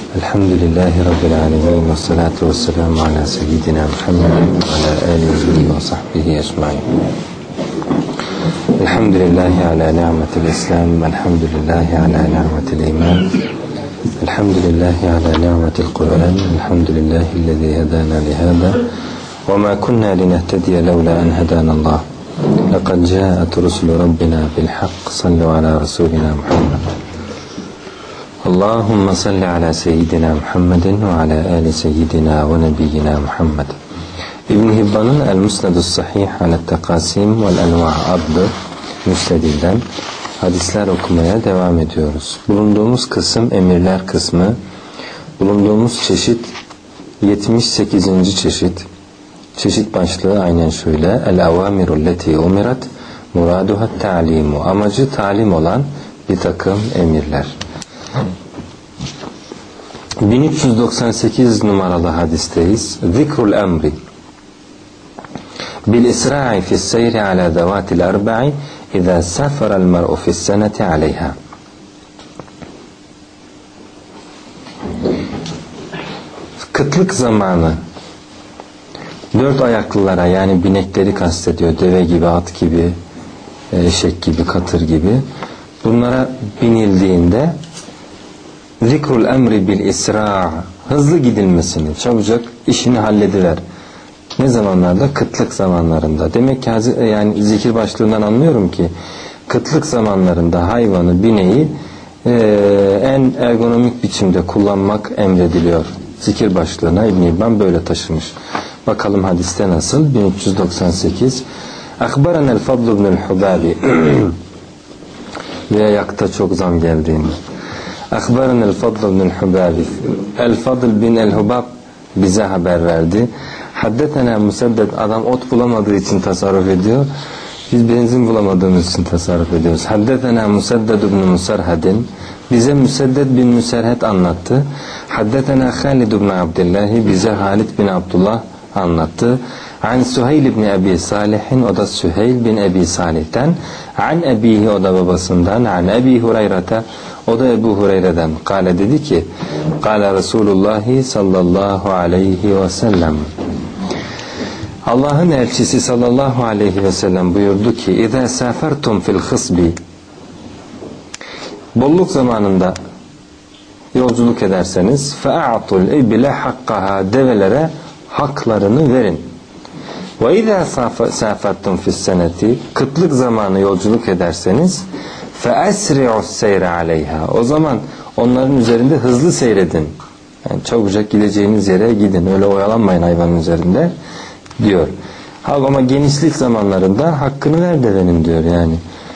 Elhamdülillahi Rabbil alemin ve salatu ve selamu ala seyyidina Muhammedin ve ala alihi ve sahbihi ecmain. Elhamdülillahi ala ni'metil İslam, elhamdülillahi ala ni'metil iman, elhamdülillahi ala ni'metil Kur'an, elhamdülillahi lezî hedâna lihâdâ ve mâ kunnâ linehtediye levlâ en hedânallâh. Lekad câet rusulu rabbina bil hak, sallu ala Resulina Muhammed. Allahümme salli ala seyyidina Muhammedin ve ala ali seyyidina ve nebiyyina Muhammed. İbn Hibban'ın El-Musnedus Sahih ala Tekasim vel Enva adlı müsnedinden hadisler okumaya devam ediyoruz. Bulunduğumuz kısım emirler kısmı. Bulunduğumuz çeşit 78. çeşit. Çeşit başlığı aynen şöyle: El-avamiru leti umirat muraduha ta'limu. Amacı talim olan bir takım emirler. 1398 numaralı hadisteyiz. Zikrul emri bil isra'i fi's seyri ala zavatil arba'i iza safara'l mer'u fi's seneti aleyha. Kıtlık zamanı dört ayaklılara, yani binekleri kastediyor, deve gibi, at gibi, eşek gibi, katır gibi, bunlara binildiğinde zikrul emri bil isra', hızlı gidilmesini, çabucak işini hallediver. Ne zamanlarda? Kıtlık zamanlarında. Demek ki yani zikir başlığından anlıyorum ki kıtlık zamanlarında hayvanı, bineği en ergonomik biçimde kullanmak emrediliyor. Zikir başlığına İbn İbban böyle taşımış. Bakalım hadiste nasıl? 1398. Akbaranel Fadl ibnül Hubabi ve yakta çok zam geldiğini. Akbaran el-Fadl bin Hubabi. El-Fadl bin el-Hubab bize haber verdi. Haddetena Musadded, adam ot bulamadığı için tasarruf ediyor. Biz benzin bulamadığımız için tasarruf ediyoruz. Haddetena Musadded bin Musarhedin, bize Musadded bin Musarhed anlattı. Haddetena Halid bin Abdullah, bize Halid bin Abdullah anlattı. An Süheyl ibn Ebi Salih'in, o da Süheyl bin Ebi Salih'ten. An ebihi, o da babasından. An Ebi Hureyre'te, o da Ebu Hureyre'den. Kale, dedi ki, Kale Resulullah sallallahu aleyhi ve sellem, Allah'ın elçisi sallallahu aleyhi ve sellem buyurdu ki, İzâ sâfertum fil hısbi, bolluk zamanında yolculuk ederseniz, fe'a'tul ibile hakkaha, develere haklarını verin. Ve izâ sâfertum fis seneti, kıtlık zamanı yolculuk ederseniz, fe'esri'us seyre aleyha, o zaman onların üzerinde hızlı seyredin. Yani çabucak gideceğiniz yere gidin, öyle oyalanmayın hayvanın üzerinde diyor. Ama genişlik zamanlarında hakkını ver devenin diyor yani.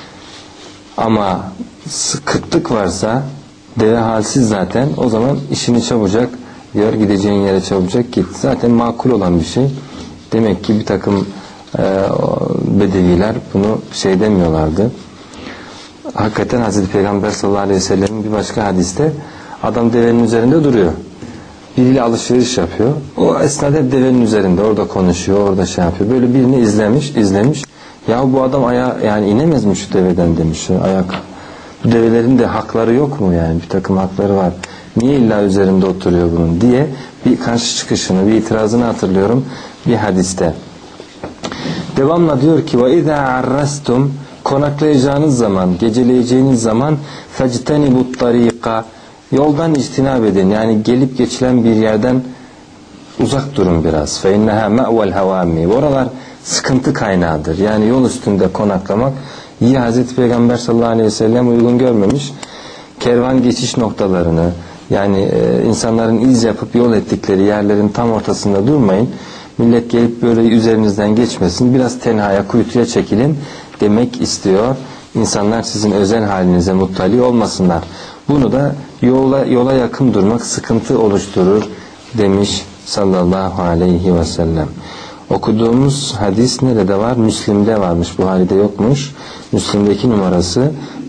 Ama kıtlık varsa, deve halsiz zaten, o zaman işini çabucak diyor, gideceğin yere çabucak git. Zaten makul olan bir şey. Demek ki bir takım bedeviler bunu demiyorlardı. Hakikaten Hazreti Peygamber sallallahu aleyhi ve sellem'in bir başka hadiste adam devenin üzerinde duruyor. Biriyle alışveriş yapıyor. O esnada hep devenin üzerinde, orada konuşuyor, orada yapıyor. Böyle birini izlemiş. Ya bu adam yani inemez mi şu deveden demiş. Bu develerin de hakları yok mu yani? Bir takım hakları var. Niye illa üzerinde oturuyor bunun diye bir karşı çıkışını, bir itirazını hatırlıyorum bir hadiste. Devamla diyor ki, ve izâ arrastum, konaklayacağınız zaman, geceleyeceğiniz zaman, fectenibut tarika, yoldan ictinab edin. Yani gelip geçilen bir yerden uzak durun biraz. Fe inneha ma'vel havami. Oralar sıkıntı kaynağıdır. Yani yol üstünde konaklamak iyi Hazreti Peygamber sallallahu aleyhi ve sellem uygun görmemiş. Kervan geçiş noktalarını, yani insanların iz yapıp yol ettikleri yerlerin tam ortasında durmayın. Millet gelip böyle üzerinizden geçmesin. Biraz tenhaya, kuytuya çekilin demek istiyor. İnsanlar sizin özel halinize muttali olmasınlar. Bunu da yola yakın durmak sıkıntı oluşturur demiş sallallahu aleyhi ve sellem. Okuduğumuz hadis nerede var? Müslim'de varmış. Buhari'de yokmuş. Müslim'deki numarası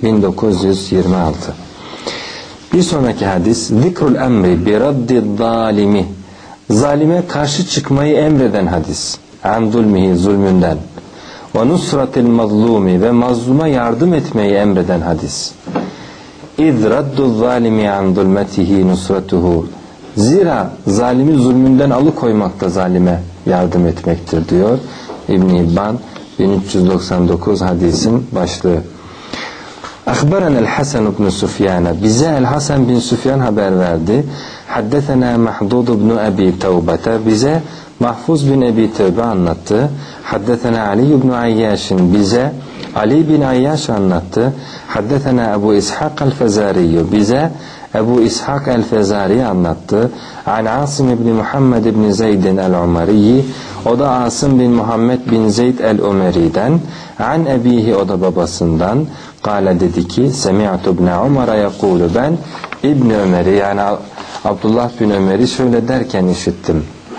1926. Bir sonraki hadis, zikrul emri bi raddid zalimi, zalime karşı çıkmayı emreden hadis. An zulmihi, zulmünden. Ve nusratil mazlumi, ve mazluma yardım etmeyi emreden hadis. اِذْ رَدُّ الظَّالِمِ عَنْ ظُلْمَتِهِ نُصْرَتُهُ. Zira zalimi zulmünden alıkoymak da zalime yardım etmektir diyor İbn-i İbban 1399 hadisin başlığı. Akhbarana el-Hasan ibn Sufyan. Bize el-Hasan bin Süfyan haber verdi. Haddesena Mahdud ibn Abi Tevbe. Bize Mahfuz bin Ebi Tevbe anlattı. Haddesena Ali ibn Ayyaş. Bize Ali bin Ayyaş anlattı. Haddesena Ebu İshak el-Fezari. Bize Ebu İshak el-Fezari anlattı. An Asım ibn Muhammed ibn Zeyd el-Umari. O da Asım bin Muhammed bin Zeyd el-Umari'den. An ebihi, o da babasından. Kale dedi ki, Semi'tu ibn Umar'a yekulu, ben İbn Ömer'i, yani Abdullah bin Ömer'i şöyle derken işittim.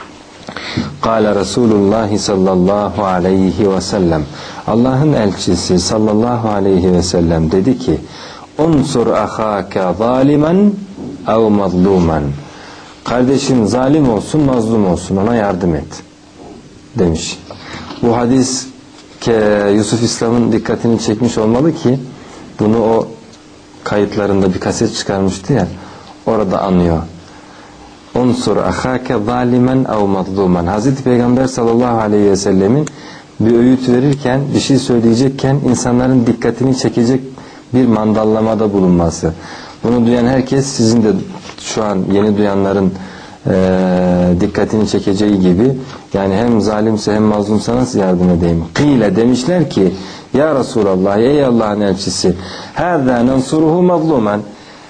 Kale Resulullah sallallahu aleyhi ve sellem, Allah'ın elçisi sallallahu aleyhi ve sellem dedi ki, unsur ahake zalimen ev mazlumen. Kardeşin zalim olsun mazlum olsun, ona yardım et demiş. Bu hadis Yusuf İslam'ın dikkatini çekmiş olmalı ki bunu o kayıtlarında bir kaset çıkarmıştı ya, orada anıyor. Unsur ahake zalimen ev mazlumen. Hazreti Peygamber sallallahu aleyhi ve sellemin bir öğüt verirken, bir şey söyleyecekken insanların dikkatini çekecek bir mandallamada bulunması. Bunu duyan herkes, sizin de şu an yeni duyanların dikkatini çekeceği gibi, yani hem zalimse hem mazlumsa nasıl yardım edeyim? Kıyle, demişler ki, ya Resulallah, ey Allah'ın elçisi, hâzâ nansuruhu mazlumen.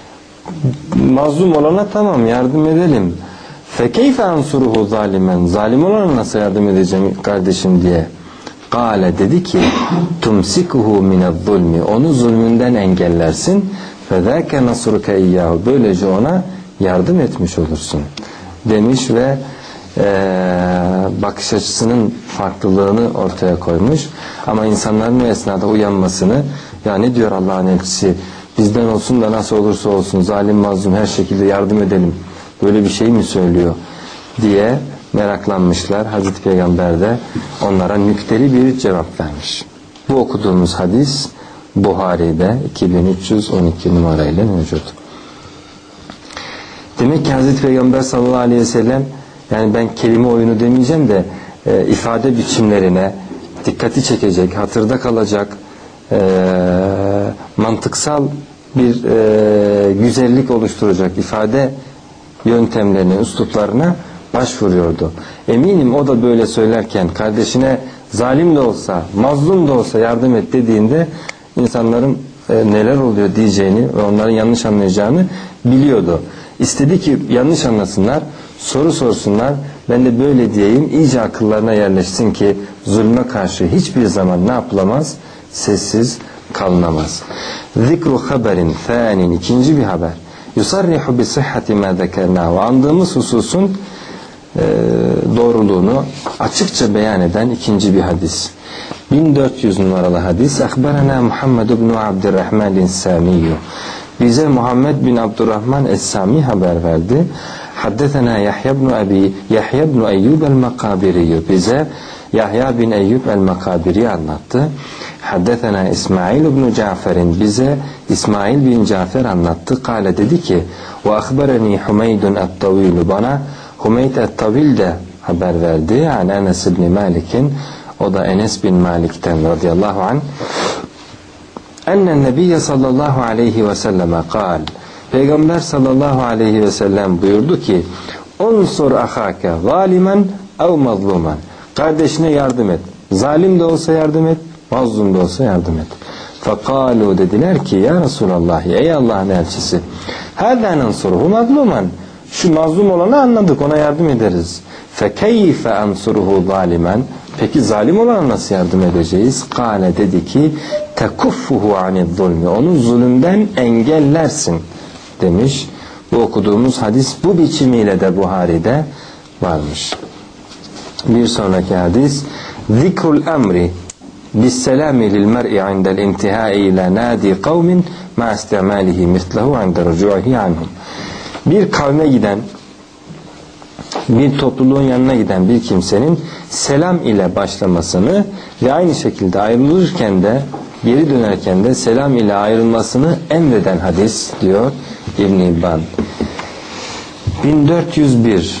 Mazlum olana tamam yardım edelim. Fekeyfe ansuruhu zalimen. Zalim olana nasıl yardım edeceğim kardeşim diye. Kâle, dedi ki, tumsikuhu minezzulmi. Onu zulmünden engellersin. Fezâke nasruke iyyâhu. Böylece ona yardım etmiş olursun demiş ve bakış açısının farklılığını ortaya koymuş. Ama insanların o esnada uyanmasını, ya ne diyor Allah'ın elçisi, bizden olsun da nasıl olursa olsun zalim mazlum her şekilde yardım edelim, böyle bir şey mi söylüyor diye meraklanmışlar. Hazreti Peygamber de onlara nükteli bir cevap vermiş. Bu okuduğumuz hadis Buhari'de 2312 numarayla mevcut. Demek ki Hazreti Peygamber sallallahu aleyhi ve sellem, yani ben kelime oyunu demeyeceğim de ifade biçimlerine dikkati çekecek, hatırda kalacak, mantıksal bir güzellik oluşturacak ifade yöntemlerine, üsluplarına başvuruyordu. Eminim o da böyle söylerken kardeşine zalim de olsa, mazlum da olsa yardım et dediğinde insanların neler oluyor diyeceğini ve onların yanlış anlayacağını biliyordu. İstedi ki yanlış anlasınlar, soru sorsunlar, ben de böyle diyeyim, iyice akıllarına yerleşsin ki zulme karşı hiçbir zaman ne yapılamaz? Sessiz kalınamaz. Zikru haberin thânin, ikinci bir haber. Yusarrihu bi sihhati mâ zekernâhu. Andığımız hususun doğruluğunu açıkça beyan eden ikinci bir hadis. 1400 numaralı hadis. Akhbarana Muhammed ibn Abdurrahman es-Samiyyü. Bize Muhammed bin Abdurrahman es-Sami haber verdi. Haddesena Yahya ibn Eyyub el-Makabiri. Bize Yahya bin Eyyub el-Makabiri anlattı. Haddesena İsmail ibn Cafer'in. Bize İsmail bin Cafer anlattı. Kale, dedi ki, ve akhbarani Humeydun et-Tavil. Bana Humeyd et-Tavil de haber verdi. Yani Enes ibn Malik'in, o da Enes bin Malik'ten radıyallahu anh. Ennen Nebiye sallallahu aleyhi ve selleme kal. Peygamber sallallahu aleyhi ve sellem buyurdu ki, unsur ahake zalimen ev mazlumen. Kardeşine yardım et. Zalim de olsa yardım et, mazlum da olsa yardım et. Fekalu, dediler ki, ya Resulallah, ey Allah'ın elçisi, hâzâ nansuruhu mazlumen. Şu mazlum olanı anladık, ona yardım ederiz. Fekeyfe ansuruhu zalimen. Peki zalim olana nasıl yardım edeceğiz? Kâle, dedi ki, tekuffuhu aniz-zulmi. Onu zulümden engellersin demiş. Bu okuduğumuz hadis bu biçimiyle de Buhari'de varmış. Bir sonraki hadis, zikrul emri bisselami lil mer'i indel intihai ila nadi kavmin ma istimalihi mislehu inde rucu'ihi anhum. Bir kavme giden, bir topluluğun yanına giden bir kimsenin selam ile başlamasını ve aynı şekilde ayrılırken de geri dönerken de selam ile ayrılmasını emreden hadis diyor İbn İbban. 1401.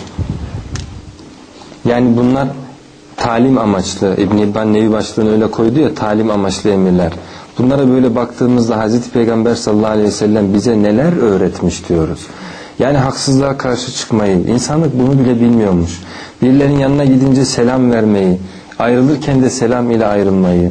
Yani bunlar talim amaçlı. İbn İbban nevi başlığını öyle koydu ya, talim amaçlı emirler. Bunlara böyle baktığımızda Hazreti Peygamber sallallahu aleyhi ve sellem bize neler öğretmiş diyoruz. Yani haksızlığa karşı çıkmayı, insanlık bunu bile bilmiyormuş. Birilerinin yanına gidince selam vermeyi, ayrılırken de selam ile ayrılmayı.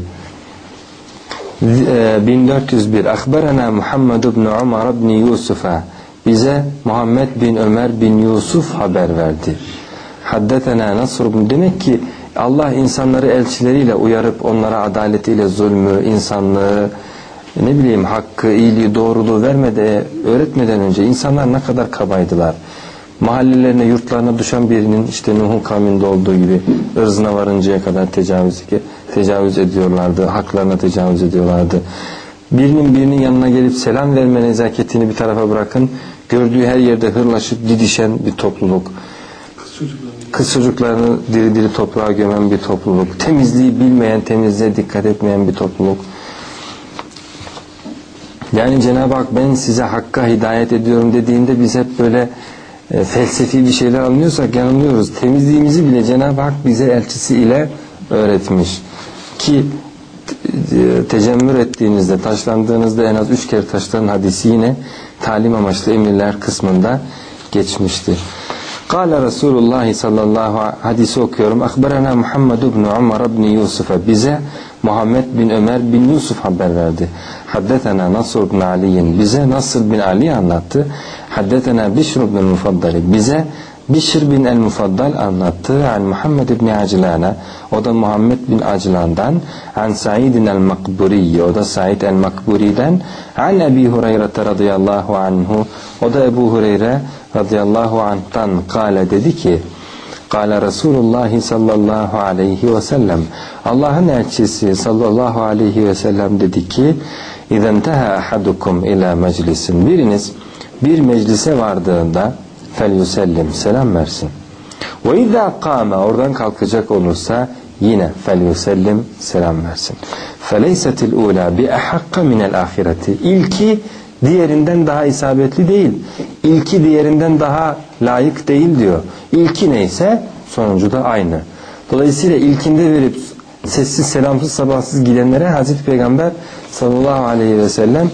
1401. Akbarana Muhammed ibn Umar ibn Yusuf'a, bize Muhammed bin Ömer bin Yusuf haber verdi. Haddetena Nasr ibn, demek ki Allah insanları elçileriyle uyarıp onlara adaletiyle zulmü, insanlığı, ne bileyim hakkı, iyiliği, doğruluğu öğretmeden önce insanlar ne kadar kabaydılar. Mahallelerine, yurtlarına düşen birinin işte Nuh'un kavminde olduğu gibi ırzına varıncaya kadar tecavüz ediyorlardı, haklarına tecavüz ediyorlardı. Birinin yanına gelip selam verme nezaketini bir tarafa bırakın, gördüğü her yerde hırlaşıp didişen bir topluluk. Kız çocuklarını diri diri toprağa gömen bir topluluk. Temizliği bilmeyen, temizliğe dikkat etmeyen bir topluluk. Yani Cenab-ı Hak ben size hakka hidayet ediyorum dediğinde biz hep böyle felsefi bir şeyler anlıyorsak yanılıyoruz. Temizliğimizi bile Cenab-ı Hak bize elçisi ile öğretmiş. Ki tecemmür ettiğinizde, taşlandığınızda en az 3 kere taşların hadisi yine talim amaçlı emirler kısmında geçmişti. Kâle Resulullah sallallahu aleyhi, hadisi okuyorum. Akbarana Muhammed ibn Umar ibn Yusuf'a, bize Muhammed bin Ömer bin Yusuf haber verdi. Haddetena Nasr ibn Ali'in, bize Nasr bin Ali anlattı. Haddetena Bişr ibn el-Mufaddal, bize Bişr bin el-Mufaddal anlattı. An Muhammed ibn Aclana, o da Muhammed bin Aclan'dan. An Sa'id el-Makburi, o da Sa'id el-Makburi'den. An Ebi Hureyre radıyallahu anhu, o da Ebu Hureyre radıyallahu anh'tan kâle, dedi ki, kâle Resulullah sallallahu aleyhi ve sellem, Allah'ın elçisi sallallahu aleyhi ve sellem dedi ki, İzenteha ahadukum ila meclisin, biriniz bir meclise vardığında felyusellim, selam versin. Ve izâ kâme, oradan kalkacak olursa yine felyusellim, selam versin. Feleysetil ûlâ bi ahakka minel ahireti, ilki diğerinden daha isabetli değil. İlki diğerinden daha layık değil diyor. İlki neyse sonuncu da aynı. Dolayısıyla ilkinde verip sessiz selamsız sabahsız gidenlere Hazreti Peygamber sallallahu aleyhi ve sellem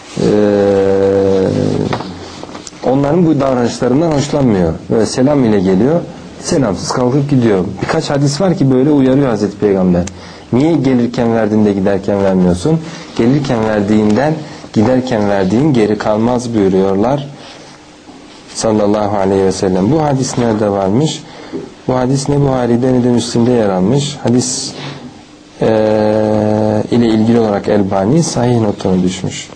onların bu davranışlarından hoşlanmıyor. Böyle selam ile geliyor, selamsız kalkıp gidiyor. Birkaç hadis var ki böyle uyarıyor Hazreti Peygamber. Niye gelirken verdiğinde giderken vermiyorsun? Gelirken verdiğinden giderken verdiğin geri kalmaz buyuruyorlar sallallahu aleyhi ve sellem. Bu hadis nerede varmış? Bu hadis ne Buhari'de ne de Müslim'de yer almış. Hadis ile ilgili olarak Elbani sahih notunu düşmüş.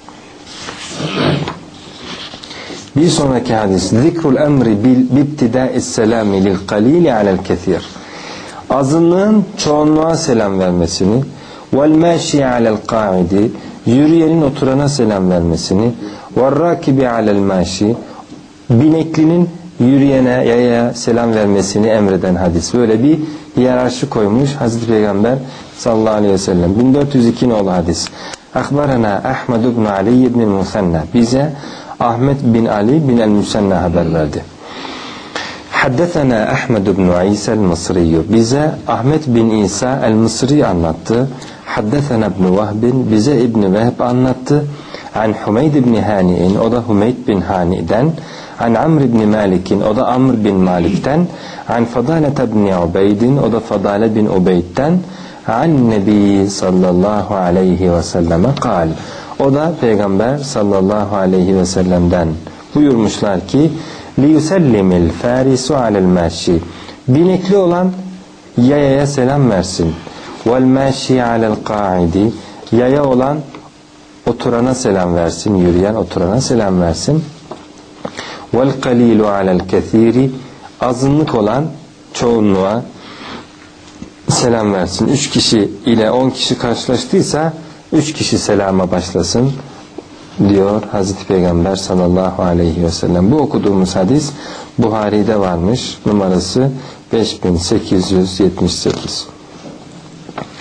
Bir sonraki hadis, zikrul emri bibtidâ'is selâmi lil qalîli alel kethîr, azınlığın çoğunluğa selam vermesini, vel mâşi alel qâidi, yürüyenin oturana selam vermesini, vel râkibi alel mâşi, bineklinin yürüyene, yaya selam vermesini emreden hadis. Böyle bir hiyerarşi koymuş Hazreti Peygamber sallallahu aleyhi ve sellem. 1402 nolu hadis. Akbarana Ahmed ibn Ali ibn el-Musanna, bize Ahmet bin Ali bin el-Musanna haber verdi. Haddetena Ahmed ibn İsa el-Mısri, bize Ahmet bin İsa el-Mısri anlattı. Haddetena ibn Vahb, bize İbn Vehb anlattı. An Humeyd ibn Hani'in, o da Humeyd bin Hani'den. An Amr ibn Malik'in, o da Amr bin Malik'ten. An Fadale ibn Ubeyd'in, o da Fadale bin Ubeyd'den. An Nebi sallallahu aleyhi ve selleme kal, o da Peygamber sallallahu aleyhi ve sellem'den buyurmuşlar ki, liyusellimil farisu alel maşi, binekli olan yayaya selam versin. Vel maşi alel qaidi, yaya olan oturana selam versin, yürüyen oturana selam versin. Vel qalilu alel kethiri, azınlık olan çoğunluğa selam versin. 3 kişi ile 10 kişi karşılaştıysa 3 kişi selama başlasın diyor Hazreti Peygamber sallallahu aleyhi ve sellem. Bu okuduğumuz hadis Buhari'de varmış. Numarası 5878.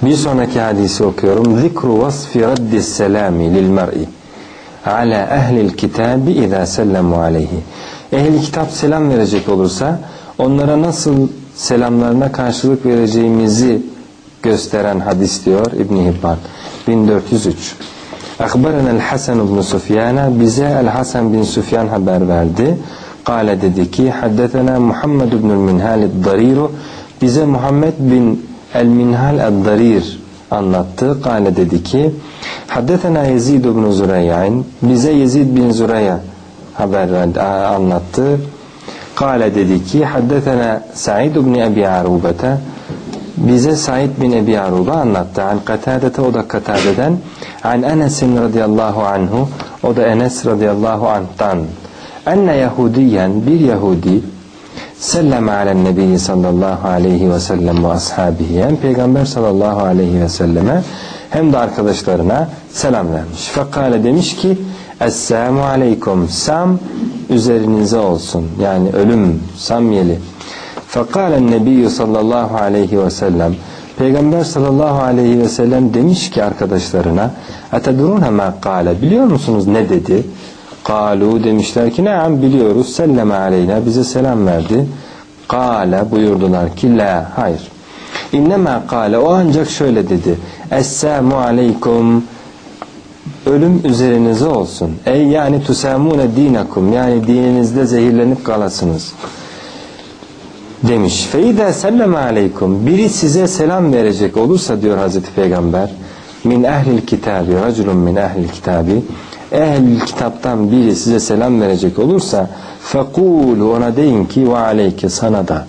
Bir sonraki hadisi okuyorum. Zikru vasfi raddis selami lil mer'i ala ehlil kitabi izâ sellemu aleyhi. Ehli kitap selam verecek olursa onlara nasıl selamlarına karşılık vereceğimizi gösteren hadis diyor İbn Hibban. 1403. Akbarenel Hasan ibn Sufyan, bize El Hasan bin Sufyan haber verdi. Kale, dedi ki, haddetena Muhammed ibn el-Minhal el-Darir, bize Muhammed bin el-Minhal el-Darir anlattı. Kale, dedi ki, haddetena Yezid ibn Zurey'in, bize Yezid bin Zurey haber verdi, anlattı. Kale, dedi ki, haddetena Sa'id ibn Ebi Arubete, bize Said bin Ebi Aruba anlattı. An Katadete, o da Katade'den. An Enes'in radıyallahu anhu, o da Enes radıyallahu anh'tan. Enne Yahudiyen, bir Yahudi sellem alen nebi sallallahu aleyhi ve sellem ve ashabihi, hem Peygamber sallallahu aleyhi ve selleme hem de arkadaşlarına selam vermiş. Fekale, demiş ki, Esselamu aleykum, sam üzerinize olsun, yani ölüm, samyeli. Fekalen nebiyyü sallallahu aleyhi ve sellem, Peygamber sallallahu aleyhi ve sellem demiş ki arkadaşlarına, etedurune ma kâle, biliyor musunuz ne dedi? Kalu, demişler ki, neam, biliyoruz. Selleme aleyna, bize selam verdi. Kâle, buyurdular ki, la, hayır. İnnemâ kâle, o ancak şöyle dedi. Esselamu aleykum, ölüm üzerinize olsun. Ey, yani tusamune dinakum, yani dininizde zehirlenip kalasınız demiş. Feidâ selleme aleykum, biri size selam verecek olursa, diyor Hazreti Peygamber, min ehlil kitabi, raculun min ehlil kitabi, ehl-i kitaptan biri size selam verecek olursa, fekulu, ona deyin ki, ve aleyke, sana da.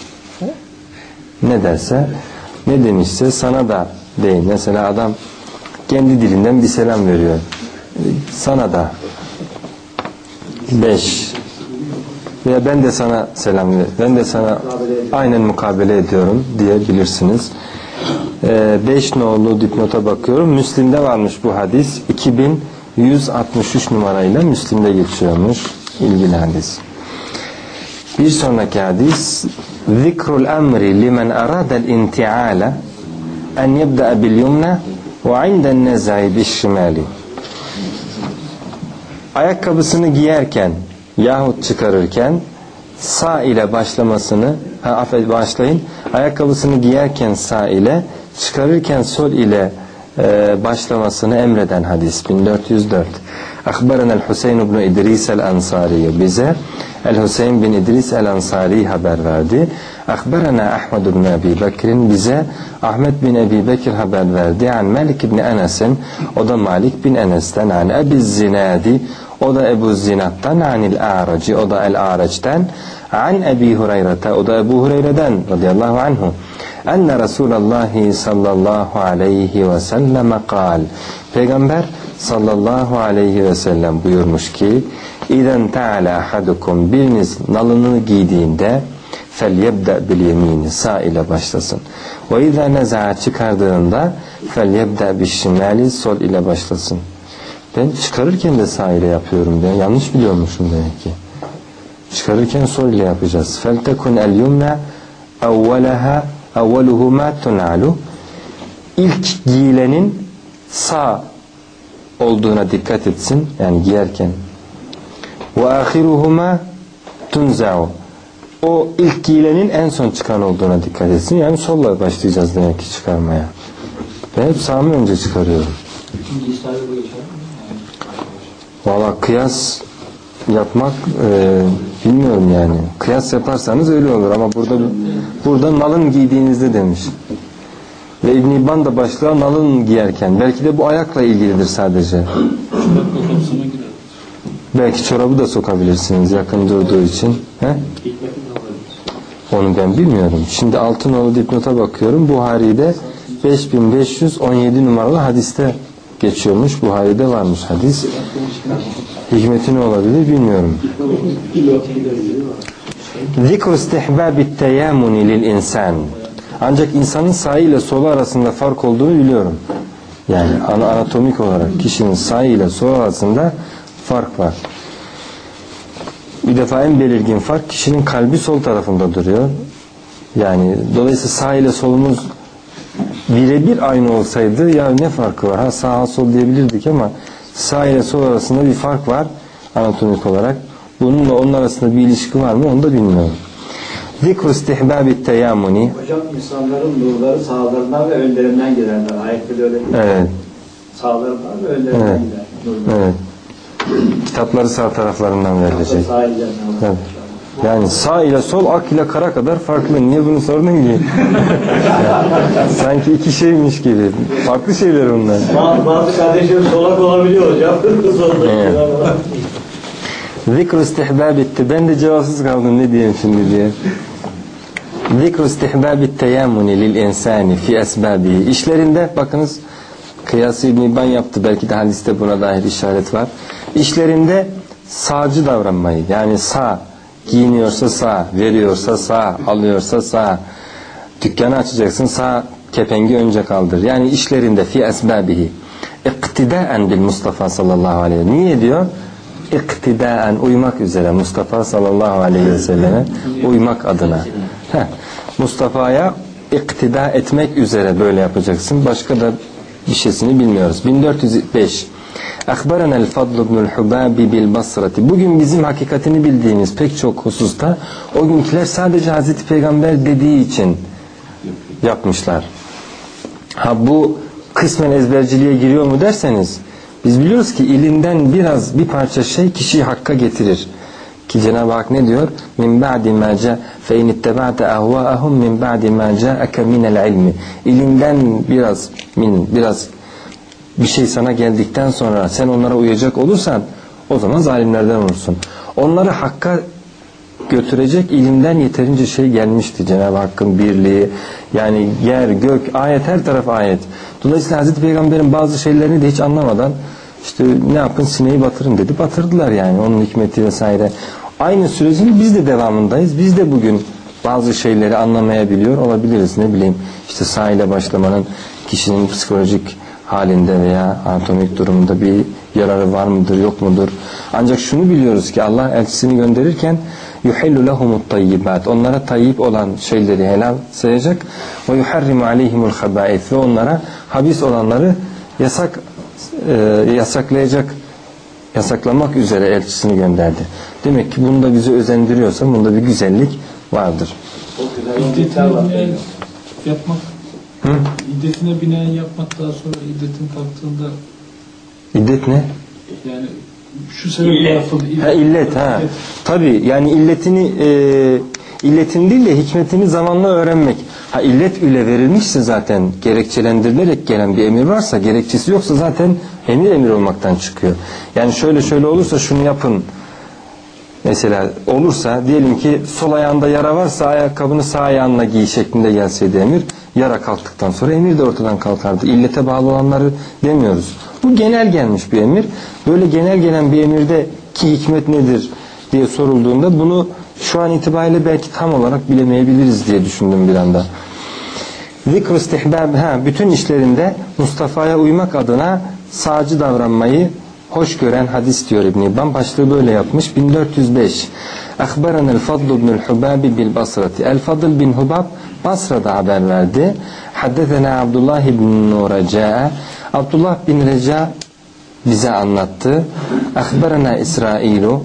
Ne derse, ne demişse sana da deyin. Mesela adam kendi dilinden bir selam veriyor. Sana da. 5. Veya ben de sana selam veriyorum. Ben de sana aynen mukabele ediyorum diyebilirsiniz. 5 nolu dipnota bakıyorum. Müslim'de varmış bu hadis. 2163 numarayla Müslim'de geçiyormuş. İlgili hadis. Bir sonraki hadis, zikrul emri limen aradel inti'ala en yebda'a bil yumna ve inden nezai bil şimali. Ayakkabısını giyerken yahut çıkarırken sağ ile başlamasını, başlayın. Ayakkabısını giyerken sağ ile, çıkarırken sol ile başlamasını emreden hadis. 1404. Akbarana el-Hüseyin ibn İdris el-Ansari, bize el-Hüseyin bin İdris el-Ansari haber verdi. Akbarana Ahmed ibn Ebi Bekir'in, bize Ahmet bin Ebi Bekir haber verdi. An Malik ibn Enes'in, o da Malik bin Enes'ten. An Ebi Zinadi, o da Ebu Zinad'dan. Anil A'raci, o da El-A'raç'tan. An Ebi Hureyre'te, o da Ebu Hureyre'den radıyallahu anhu. Enne Resulallah sallallahu aleyhi ve selleme kal, Peygamber sallallahu aleyhi ve sellem buyurmuş ki, İden teala ahadukum, biriniz nalını giydiğinde felyebda bil yemini, sağ ile başlasın. Ve izâ neza'a, çıkardığında felyebda bil şimali, sol ile başlasın. Ben çıkarırken de sağ ile yapıyorum. Ben yanlış biliyormuşum demek ki. Çıkarırken sol ile yapacağız. Feltekun el yumna evveluhuma tunalu, İlk giyilenin sağ olduğuna dikkat etsin, yani giyerken. Ve ahiruhuma tunza'u, o ilk giyilenin en son çıkan olduğuna dikkat etsin. Yani solla başlayacağız demek ki çıkarmaya. Ben hep sağımı önce çıkarıyorum. Valla kıyas yapmak bilmiyorum yani. Kıyas yaparsanız öyle olur ama burada nalın giydiğinizde demiş. Ve İbn İbban da başlığa nalın giyerken. Belki de bu ayakla ilgilidir sadece. Belki çorabı da sokabilirsiniz yakın durduğu için. He? Onu ben bilmiyorum. Şimdi Altınoğlu dipnota bakıyorum. Buhari'de 5517 numaralı hadiste geçiyormuş. Buhari'de varmış hadis. Hikmeti ne olabilir bilmiyorum. Zikr istihbabit teyamuni lil insan. Ancak insanın sağ ile solu arasında fark olduğunu biliyorum. Yani anatomik olarak kişinin sağ ile sol arasında fark var. Bir defa en belirgin fark, kişinin kalbi sol tarafında duruyor. Yani dolayısıyla sağ ile solumuz birebir aynı olsaydı ya ne farkı var? Ha sağ sol diyebilirdik ama sağ ile sol arasında bir fark var anatomik olarak. Bununla onun arasında bir ilişki var mı onu da bilmiyorum. Zikru istihbabit teyamuni. Hocam insanların nurları sağlarından ve önlerinden giderler. Ayette de öyle değil mi? Evet. Sağlarından ve önlerinden Evet. gider. Nurlar. Evet. Kitapları sağ taraflarından verilecek. Sağ ileriden. Evet. Yani sağ ile sol, ak ile kara kadar farklı. Niye bunu sordun ki? Sanki iki şeymiş gibi. Farklı şeyler onlar. Bazı kardeşlerim solak olabiliyor hocam. Zikru istihbabitti. Ben de cevapsız kaldım ne diyeyim şimdi diye. Zikru istihbabit teyammuni lil insani fi esbabihi. İşlerinde bakınız kıyası İbn İbban yaptı. Belki de hadiste buna dair işaret var. İşlerinde sağcı davranmayı. Yani sağ giyiniyorsa sağ, veriyorsa sağ, alıyorsa sağ. Dükkanı açacaksın sağ kepengi önce kaldır. Yani işlerinde fi esbabihi. İktidaen bil Mustafa sallallahu aleyhi ve sellem. Niye diyor? İktidaen uymak üzere Mustafa sallallahu aleyhi ve selleme uymak adına. Mustafa'ya iktida etmek üzere böyle yapacaksın. Başka da bir şeysini bilmiyoruz. 1405 Akbarana el-Fadl ibnül Hubabi bil Basrati. Bugün bizim hakikatini bildiğimiz pek çok hususta o günkiler sadece Hazreti Peygamber dediği için yapmışlar. Ha bu kısmen ezberciliğe giriyor mu derseniz biz biliyoruz ki ilinden bir parça şey kişiyi hakka getirir. Ki Cenab-ı Hak ne diyor? Min ba'di ma ca fe in ittaba'te ahva'ahum min ba'di ma ca'aka minel ilmi. İlinden biraz bir şey sana geldikten sonra sen onlara uyacak olursan o zaman zalimlerden olursun. Onları hakka götürecek ilimden yeterince şey gelmişti. Cenab-ı Hakk'ın birliği, yani yer, gök, ayet, her taraf ayet. Dolayısıyla Hazreti Peygamber'in bazı şeylerini de hiç anlamadan işte ne yapın sineği batırın dedi. Batırdılar yani onun hikmeti vesaire. Aynı sürecin biz de devamındayız. Biz de bugün bazı şeyleri anlamayabiliyor olabiliriz. Ne bileyim işte sağ ile başlamanın kişinin psikolojik halinde veya anatomik durumunda bir yararı var mıdır yok mudur? Ancak şunu biliyoruz ki Allah elçisini gönderirken yuhillu lehumut tayyibat. Onlara tayyip olan şeyleri helal sayacak ve yuharrimu aleyhimul haba'ith ve onlara habis olanları yasaklamak üzere elçisini gönderdi. Demek ki bunda bizi özendiriyorsa bunda bir güzellik vardır. İddetine binaen yapmak, iddetine binaen yapmak daha sonra iddetin kalktığında İddet ne? yani şu sebeple yapıldı. İllet. Tabii yani illetin değil de hikmetini zamanla öğrenmek. İllet ile verilmişse zaten gerekçelendirilerek gelen bir emir varsa, gerekçesi yoksa zaten emir olmaktan çıkıyor. Yani şöyle olursa şunu yapın. Mesela olursa diyelim ki sol ayağında yara varsa ayakkabını sağ ayağınla giy şeklinde gelseydi emir, yara kalktıktan sonra emir de ortadan kalkardı. İllete bağlı olanları demiyoruz. Bu genel gelmiş bir emir. Böyle genel gelen bir emirde ki hikmet nedir diye sorulduğunda bunu şu an itibariyle belki tam olarak bilemeyebiliriz diye düşündüm bir anda. Zikr istihbab, bütün işlerinde Mustafa'ya uymak adına sağcı davranmayı hoş gören hadis diyor İbn İbban. Başlığı böyle yapmış. 1405 Akbarana el-Fadl ibnül Hubabi bil Basrati. El-Fadl bin Hubab Basra'da haber verdi. Haddetena Abdullah ibn Reca. Abdullah bin Reca bize anlattı. Akbarana İsrailu.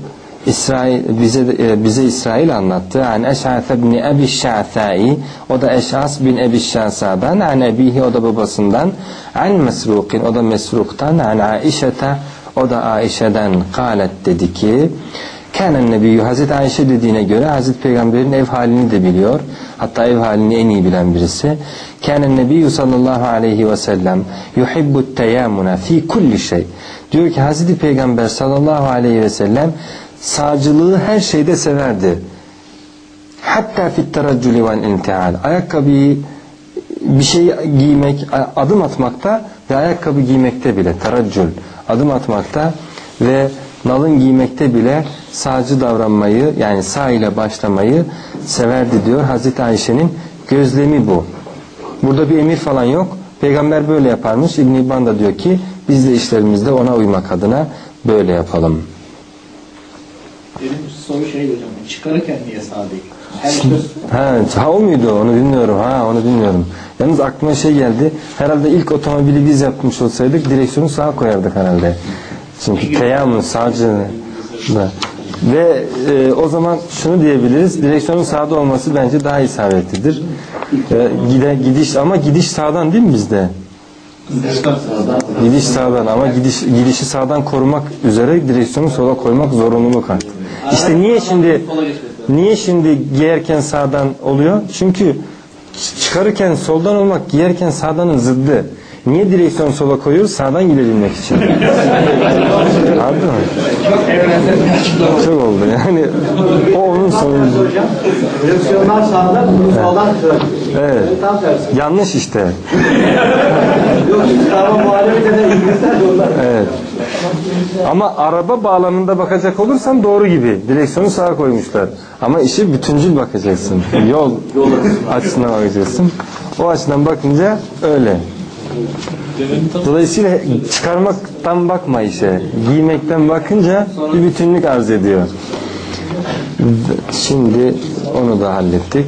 Bize İsrail anlattı. An Eş'as ibn Ebi Şa'thai. O da Eş'as bin Ebi Şa'sa'dan. An Ebihi, o da babasından. An Mesruk'in, o da Mesruk'tan. An Aişete, o da Aişe'den. Kâlet, dedi ki Kânen nebiyyü, Hazreti Ayşe dediğine göre Hazreti Peygamber'in ev halini de biliyor. Hatta ev halini en iyi bilen birisi. Kânen nebiyyü sallallahu aleyhi ve sellem yuhibbut teyamuna fi kulli şey. Diyor ki Hazreti Peygamber sallallahu aleyhi ve sellem sağcılığı her şeyde severdi. Hatta fit teracculi vel intial. Ayakkabıyı, bir şey giymek, adım atmakta ve ayakkabı giymekte bile teraccül, adım atmakta ve nalın giymekte bile sağcı davranmayı, yani sağ ile başlamayı severdi diyor. Hazreti Ayşe'nin gözlemi bu. Burada bir emir falan yok. Peygamber böyle yaparmış. İbn İbban da diyor ki biz de işlerimizde ona uymak adına böyle yapalım. Benim soru şey hocam. Çıkarırken niye sağ değil? Ha, o muydu? Onu bilmiyorum. Onu bilmiyorum. Yalnız aklıma şey geldi. Herhalde ilk otomobili biz yapmış olsaydık direksiyonu sağa koyardık herhalde. Çünkü teyamın sağcı da. Ve o zaman şunu diyebiliriz. Direksiyonun sağda olması bence daha isabetlidir. Gidiş sağdan değil mi bizde? Gidiş sağdan ama gidişi sağdan korumak üzere direksiyonu sola koymak zorunluluk artık. İşte niye şimdi giyerken sağdan oluyor? Çünkü çıkarırken soldan olmak giyerken sağdanın zıddı. Niye direksiyonu sola koyuyoruz? Sağdan gidebilmek için. Anladın mı? Çok oldu yani. O onun sonucu. Direksiyonlar sağda, soldan çıkarıyor. Evet. Tam tersi. Yanlış işte. Yok, araba muhalefet eden İngilizler de onlar. Evet. Ama araba bağlamında bakacak olursan doğru gibi. Direksiyonu sağa koymuşlar. Ama işi bütüncül bakacaksın. Yol açısından bakacaksın. O açıdan bakınca öyle. Dolayısıyla çıkarmaktan bakma işe. Giymekten bakınca bir bütünlük arz ediyor. Şimdi onu da hallettik.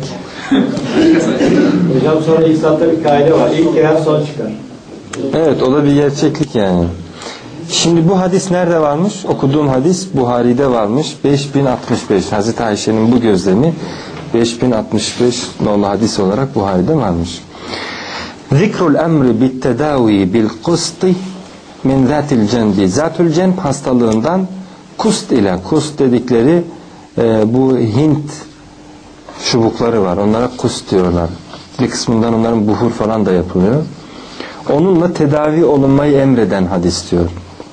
Hocam sonra İslam'da bir kaide var. İlk giren son çıkar. Evet, o da bir gerçeklik yani. Şimdi bu hadis nerede varmış? Okuduğum hadis Buhari'de varmış. 5065. Hazreti Ayşe'nin bu gözlemi 5065 nolu hadis olarak Buhari'de varmış. Zikrul emri bit tedavi bil kusti min zatil cenbi. Zatül cenb hastalığından kust ile, kust dedikleri bu Hint çubukları var. Onlara kust diyorlar. Bir kısmından onların buhur falan da yapılıyor. Onunla tedavi olunmayı emreden hadis diyor.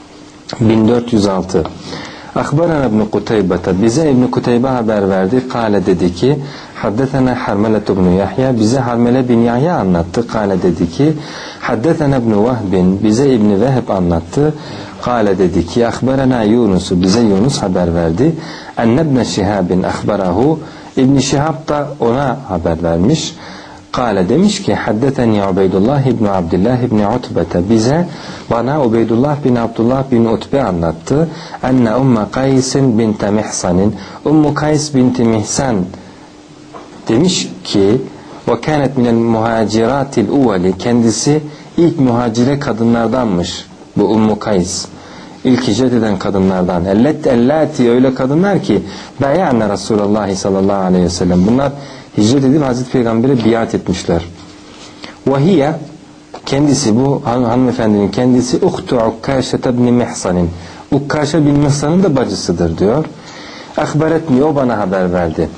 1406. Akbarana İbn Kuteybete, bize İbn Kuteybe haber verdi. Kale dedi ki, haddetena Harmele ibn Yahya, bize Harmele bin Yahya anlattı. Kale dedi ki, haddetena İbn Vehbin, bize İbn Vehb anlattı. Kale dedi ki, akbarana Yunus'u, bize Yunus haber verdi. Enne İbn Şihabin akbarahu, İbn Şihab da ona haber vermiş. Kale demiş ki, haddeteni Ubeydullah ibn Abdullah ibn Utbete, bana Ubeydullah bin Abdullah bin Utbe anlattı. Enne Umme Kays'in binti Mihsan'in, Ummu Kays binti Mihsan demiş ki, ve kânet minel muhaciratil uvveli, kendisi ilk muhacire kadınlardanmış bu Ummu Kays. İlk hicret eden kadınlardan. Ellati, öyle kadınlar ki beyanne Resulullah sallallahu aleyhi ve sellem. Bunlar hicret edip Hazreti Peygamber'e biat etmişler. Vahiye, kendisi, bu hanımefendinin kendisi uhtu Ukkaşe ibn Mihsan'in. Ukkaşe bin Mihsan'ın da bacısıdır diyor. Akbaretni, o bana haber verdi.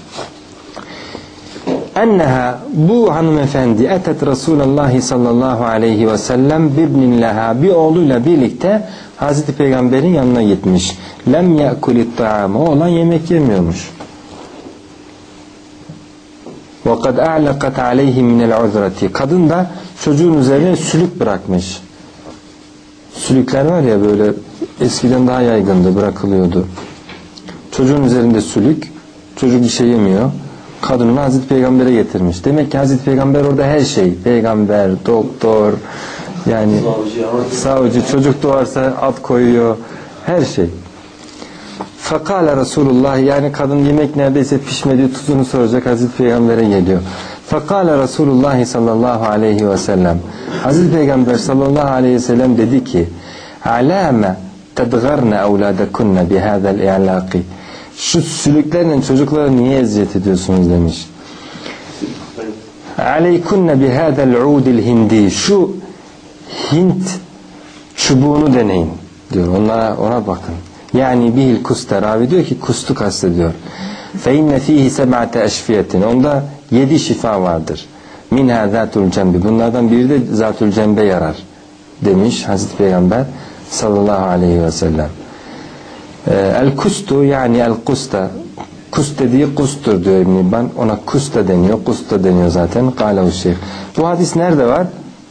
Enneha, bu hanımefendi etet Resulullah sallallahu aleyhi ve sellem bibnin leha, bir oğluyla birlikte Hazreti Peygamber'in yanına gitmiş. Lem ye'kulit ta'am, o olan yemek yemiyormuş. وَقَدْ أَعْلَقَتْ عَلَيْهِ مِنَ الْعُذْرَةِ, kadın da çocuğun üzerine sülük bırakmış. Sülükler var ya, böyle eskiden daha yaygındı, bırakılıyordu. Çocuğun üzerinde sülük, çocuk bir şey yemiyor. Kadını Hazreti Peygamber'e getirmiş. Demek ki Hazreti Peygamber orada her şey. Peygamber, doktor, yani savcı, çocuk doğarsa at koyuyor, her şey. Fakale Resulullah, yani kadın yemek neredeyse pişmedi, tuzunu soracak, Hazreti Peygamber'e geliyor. Fakale Resulullah sallallahu aleyhi ve sellem, Hazreti Peygamber sallallahu aleyhi ve sellem dedi ki, alâme tedgârne evlâdekunne bihâzel i'lâki, şu sülüklerle çocukları niye eziyet ediyorsunuz demiş. Aleykunne bihâzel udil hindi, şu Hint çubuğunu deneyin diyor, ona bakın. Yani bihil kusta, ravi diyor ki kustu kastediyor. Fe inne fihi seb'ate eşfiyetin, onda 7 şifa vardır. Minha zatul cembi, bunlardan biri de zatul cembe yarar demiş Hazreti Peygamber sallallahu aleyhi ve sellem. El kustu, yani el kusta, kust dediği kustur diyor İbn İbban, ona kusta deniyor, kusta deniyor zaten. Kâlehu şeyh. Bu hadis nerede var?